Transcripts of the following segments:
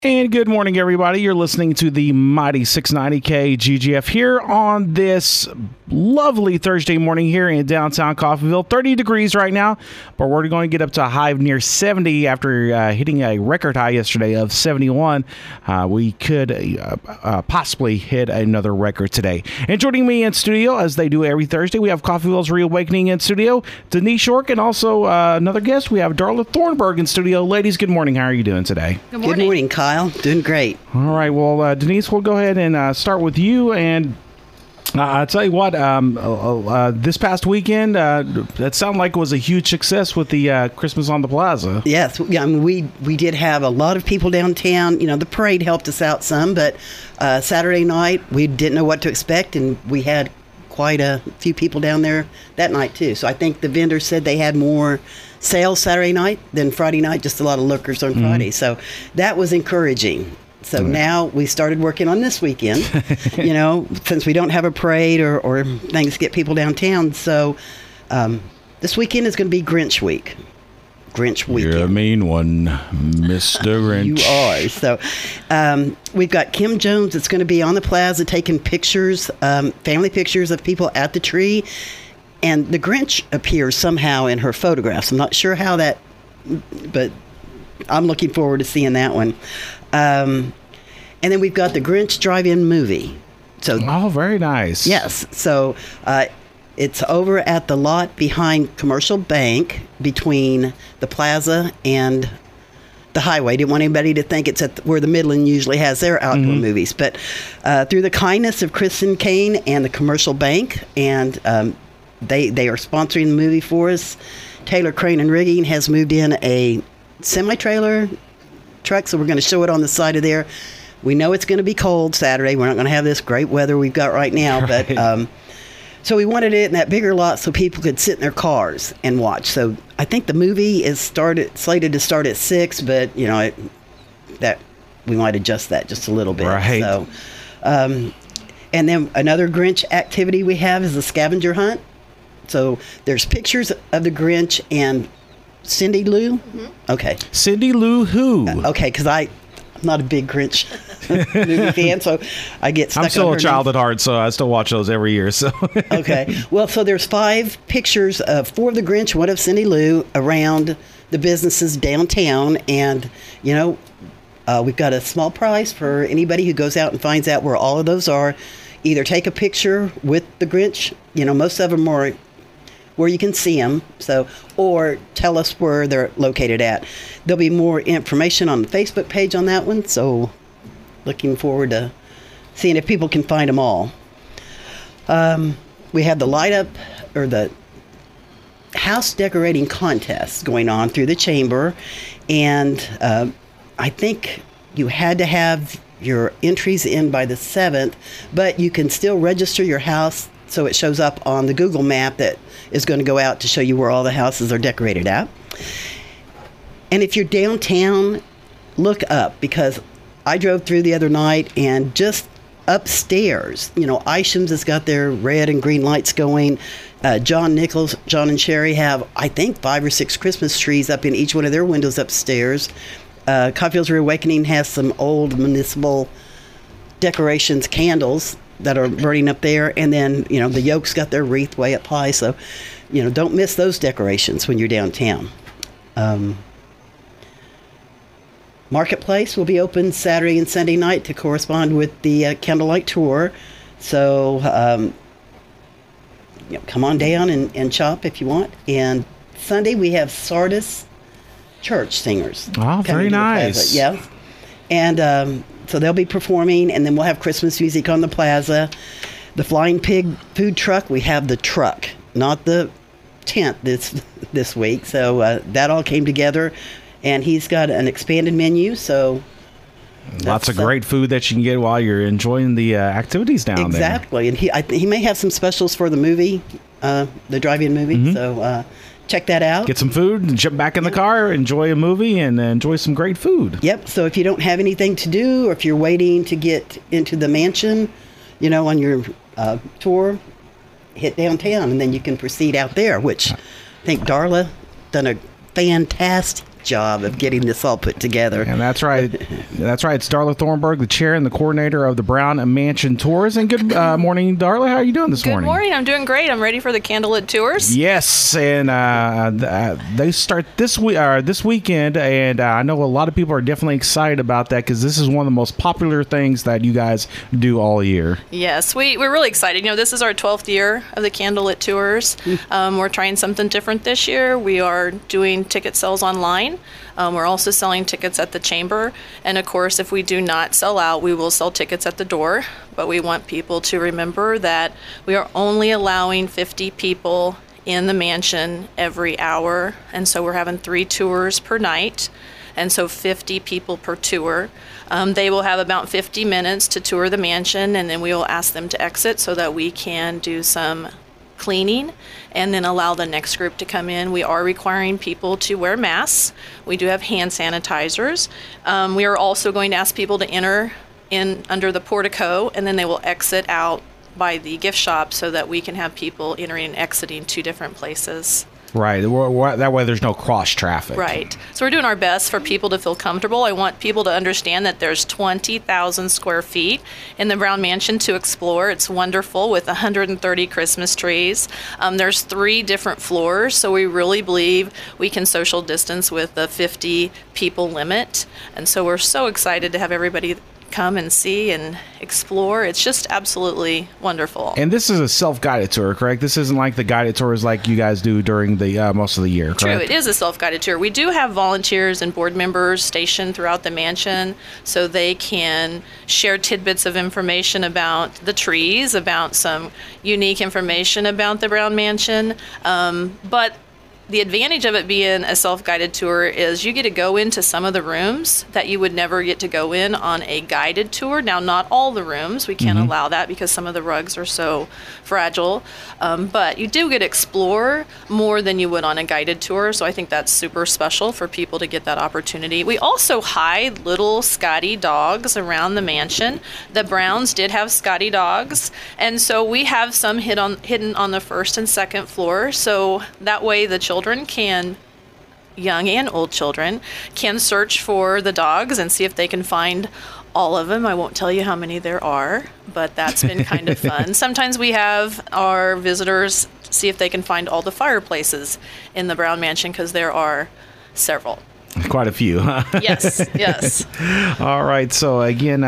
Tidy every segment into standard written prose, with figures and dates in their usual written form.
And good morning, everybody. You're listening to the Mighty 690K GGF here on this lovely Thursday morning here in downtown Coffeyville. 30 degrees right now, but we're going to get up to a high of near 70 after hitting a record high yesterday of 71. We could possibly hit another record today. And joining me in studio, as they do every Thursday, we have Coffeyville's Reawakening in studio, Denise York, and also another guest. We have Darla Thornburg in studio. Ladies, good morning. How are you doing today? Good morning, Kyle. Doing great. All right. Well, Denise, we'll go ahead and start with you. And I'll tell you what, this past weekend, that sounded like it was a huge success with the Christmas on the Plaza. Yes. I mean, we did have a lot of people downtown. You know, the parade helped us out some, but Saturday night, we didn't know what to expect, and we had quite a few people down there that night, too. So I think the vendors said they had more sales Saturday night than Friday night, just a lot of lookers on Friday. So that was encouraging. So now we started working on this weekend, you know, since we don't have a parade or things to get people downtown. So this weekend is going to be Grinch Week. Grinch weekend. You're a mean one, Mr. Grinch. You are. So we've got Kim Jones that's going to be on the plaza taking pictures, family pictures of people at the tree. And the Grinch appears somehow in her photographs. I'm not sure how that, but I'm looking forward to seeing that one. And then we've got the Grinch Drive-In movie. So, oh, very nice. Yes. So it's over at the lot behind Commercial Bank between the plaza and the highway. Didn't want anybody to think it's at where the Midland usually has their outdoor movies. But through the kindness of Kristen Kane and the Commercial Bank, and they are sponsoring the movie for us. Taylor Crane and Rigging has moved in a semi-trailer truck, so we're going to show it on the side of there. We know it's going to be cold Saturday. We're not going to have this great weather we've got right now, but so we wanted it in that bigger lot so people could sit in their cars and watch. So I think the movie is slated to start at 6, but you know that we might adjust that just a little bit. Right. So, and then another Grinch activity we have is the scavenger hunt. So there's pictures of the Grinch and Cindy Lou. Mm-hmm. Okay. Cindy Lou who? Okay, because I'm not a big Grinch movie fan, so I get stuck. I'm still on a child at heart, so I still watch those every year. So okay. Well, so there's 5 pictures of 4 of the Grinch, 1 of Cindy Lou around the businesses downtown, and you know we've got a small prize for anybody who goes out and finds out where all of those are. Either take a picture with the Grinch. You know, most of them are where you can see them, or tell us where they're located at. There'll be more information on the Facebook page on that one, so looking forward to seeing if people can find them all. We have the light up, or the house decorating contest going on through the chamber, and I think you had to have your entries in by the 7th, but you can still register your house so it shows up on the Google map that is going to go out to show you where all the houses are decorated at. And if you're downtown, look up, because I drove through the other night and just upstairs, you know, Isham's has got their red and green lights going. John Nichols, John and Sherry have, I think, 5 or 6 Christmas trees up in each one of their windows upstairs. Coffeyville's Reawakening has some old municipal decorations, candles that are burning up there, and then you know the Yolk's got their wreath way up high, so you know don't miss those decorations when you're downtown. Marketplace will be open Saturday and Sunday night to correspond with the candlelight tour, so you know, come on down and shop if you want. And Sunday we have Sardis Church singers. Oh, very nice. Yeah, and so they'll be performing, and then we'll have Christmas music on the plaza. The Flying Pig food truck, we have the truck, not the tent this week. So that all came together, and he's got an expanded menu. So lots of great food that you can get while you're enjoying the activities down there. Exactly, and he may have some specials for the movie, the drive-in movie. Mm-hmm. So check that out. Get some food and jump back in the car, enjoy a movie, and enjoy some great food. Yep. So if you don't have anything to do, or if you're waiting to get into the mansion, you know, on your tour, hit downtown, and then you can proceed out there, which I think Darla done a fantastic job of getting this all put together. And that's right. That's right. It's Darla Thornburg, the chair and the coordinator of the Brown Mansion Tours. And good morning, Darla. How are you doing this morning? Good morning. I'm doing great. I'm ready for the candlelit tours. Yes, and they start this weekend, and I know a lot of people are definitely excited about that because this is one of the most popular things that you guys do all year. Yes, we're really excited. This is our 12th year of the candlelit tours. We're trying something different this year. We are doing ticket sales online. We're also selling tickets at the chamber. And of course, if we do not sell out, we will sell tickets at the door. But we want people to remember that we are only allowing 50 people in the mansion every hour. And so we're having 3 tours per night. And so 50 people per tour. They will have about 50 minutes to tour the mansion, and then we will ask them to exit so that we can do some cleaning and then allow the next group to come in. We are requiring people to wear masks. We do have hand sanitizers. We are also going to ask people to enter in under the portico, and then they will exit out by the gift shop so that we can have people entering and exiting 2 different places. Right. That way there's no cross traffic. Right. So we're doing our best for people to feel comfortable. I want people to understand that there's 20,000 square feet in the Brown Mansion to explore. It's wonderful with 130 Christmas trees. There's 3 different floors, so we really believe we can social distance with the 50 people limit. And so we're so excited to have everybody come and see and explore. It's just absolutely wonderful. And this is a self-guided tour, correct? This isn't like the guided tours like you guys do during the most of the year, correct? True, it is a self-guided tour. We do have volunteers and board members stationed throughout the mansion so they can share tidbits of information about the trees, about some unique information about the Brown Mansion. But the advantage of it being a self-guided tour is you get to go into some of the rooms that you would never get to go in on a guided tour. Now, not all the rooms. We can't allow that because some of the rugs are so fragile. But you do get to explore more than you would on a guided tour. So I think that's super special for people to get that opportunity. We also hide little Scotty dogs around the mansion. The Browns did have Scotty dogs. And so we have some hidden on the first and second floor. So that way the children can, young and old children, can search for the dogs and see if they can find all of them. I won't tell you how many there are, but that's been kind of fun. Sometimes we have our visitors see if they can find all the fireplaces in the Brown Mansion because there are several. Quite a few. Yes. All right. So again,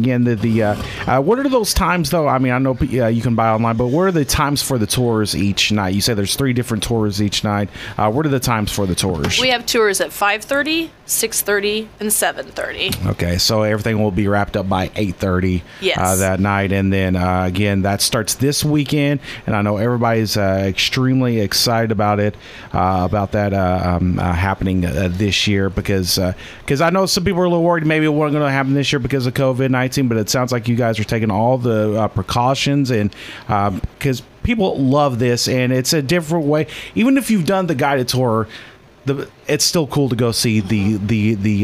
what are those times though? I mean, I know you can buy online, but what are the times for the tours each night? You say there's 3 different tours each night. What are the times for the tours? We have tours at 5:30, 6:30, and 7:30. Okay, so everything will be wrapped up by 8:30 that night, and then again that starts this weekend, and I know everybody's extremely excited about it, about that happening this year because I know some people are a little worried maybe it wasn't going to happen this year because of COVID-19, but it sounds like you guys are taking all the precautions, and because people love this, and it's a different way. Even if you've done the guided tour, it's still cool to go see the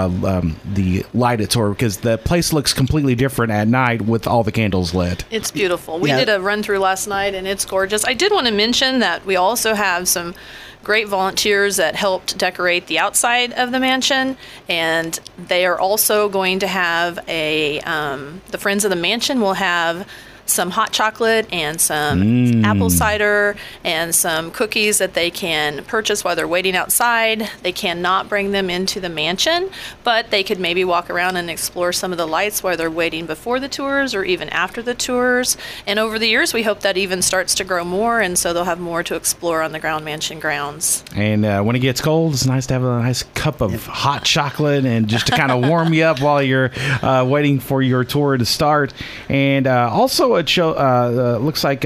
lighted tour because the place looks completely different at night with all the candles lit. It's beautiful. We did a run through last night, and it's gorgeous. I did want to mention that we also have some great volunteers that helped decorate the outside of the mansion, and they are also going to have the Friends of the Mansion will have some hot chocolate and some apple cider and some cookies that they can purchase while they're waiting outside. They cannot bring them into the mansion, but they could maybe walk around and explore some of the lights while they're waiting before the tours or even after the tours. And over the years, we hope that even starts to grow more, and so they'll have more to explore on the Brown Mansion grounds. And when it gets cold, it's nice to have a nice cup of hot chocolate and just to kind of warm you up while you're waiting for your tour to start. And also it looks like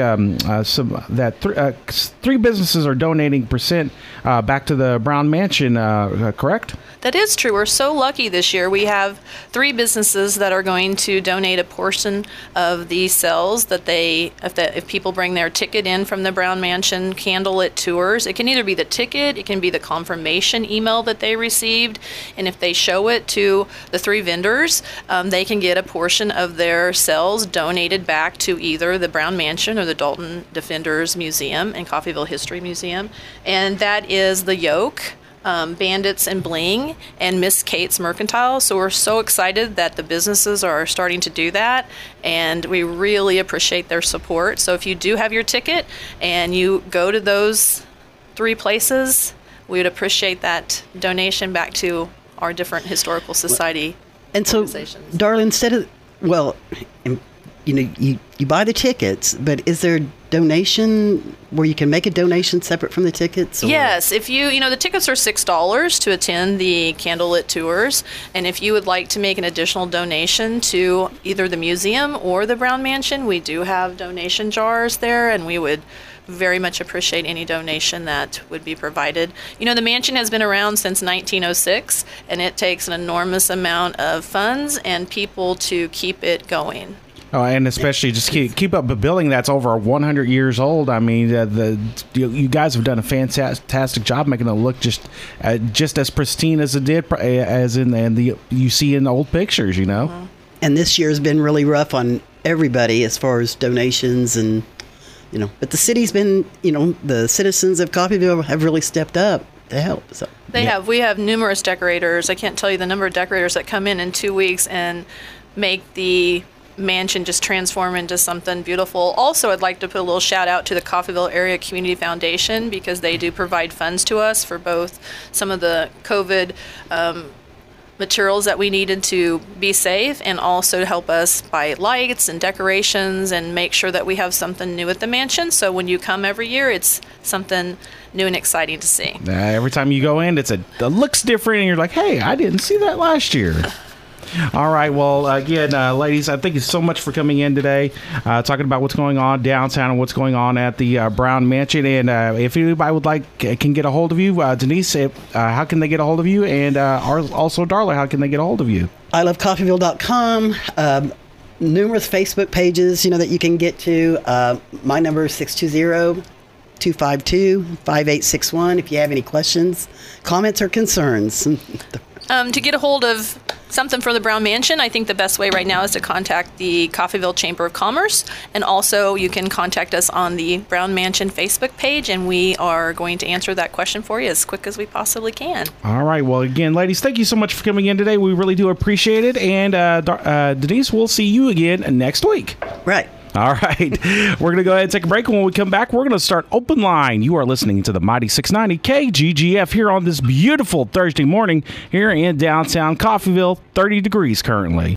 3 businesses are donating percent back to the Brown Mansion, correct? That is true. We're so lucky this year. We have 3 businesses that are going to donate a portion of the sales that if people bring their ticket in from the Brown Mansion candlelit tours. It can either be the ticket, it can be the confirmation email that they received, and if they show it to the 3 vendors, they can get a portion of their sales donated back to either the Brown Mansion or the Dalton Defenders Museum and Coffeyville History Museum. And that is the yoke, Bandits and Bling, and Miss Kate's Mercantile. So we're so excited that the businesses are starting to do that, and we really appreciate their support. So if you do have your ticket and you go to those 3 places, we would appreciate that donation back to our different historical society And so, organizations. Darla, instead of, well, you buy the tickets, but is there a donation where you can make a donation separate from the tickets? Or? Yes, if the tickets are $6 to attend the candlelit tours, and if you would like to make an additional donation to either the museum or the Brown Mansion, we do have donation jars there, and we would very much appreciate any donation that would be provided. The mansion has been around since 1906, and it takes an enormous amount of funds and people to keep it going. Oh, and especially just keep up a building that's over 100 years old. I mean, you guys have done a fantastic job making it look just as pristine as it did, as in the you see in the old pictures. Mm-hmm. And this year's been really rough on everybody as far as donations and. But the city's been, the citizens of Coffeyville have really stepped up to help. So They have. We have numerous decorators. I can't tell you the number of decorators that come in 2 weeks and make the mansion just transform into something beautiful. Also, I'd like to put a little shout out to the Coffeyville Area Community Foundation, because they do provide funds to us for both some of the COVID materials that we needed to be safe, and also to help us buy lights and decorations and make sure that we have something new at the mansion. So when you come every year, it's something new and exciting to see. Every time you go in, it looks different, and you're like, hey, I didn't see that last year. All right. Well, again, ladies, I thank you so much for coming in today, talking about what's going on downtown and what's going on at the Brown Mansion. And if anybody can get a hold of you, Denise, how can they get a hold of you? And also, Darla, how can they get a hold of you? ilovecoffeyville.com. Numerous Facebook pages, that you can get to. My number is 620-252-5861. If you have any questions, comments, or concerns. To get a hold of something for the Brown Mansion, I think the best way right now is to contact the Coffeyville Chamber of Commerce, and also you can contact us on the Brown Mansion Facebook page, and we are going to answer that question for you as quick as we possibly can. All right. Well, again, ladies, thank you so much for coming in today. We really do appreciate it. And Denise, we'll see you again next week. Right. All right. We're going to go ahead and take a break. When we come back, we're going to start Open Line. You are listening to the Mighty 690 KGGF here on this beautiful Thursday morning here in downtown Coffeyville, 30 degrees currently.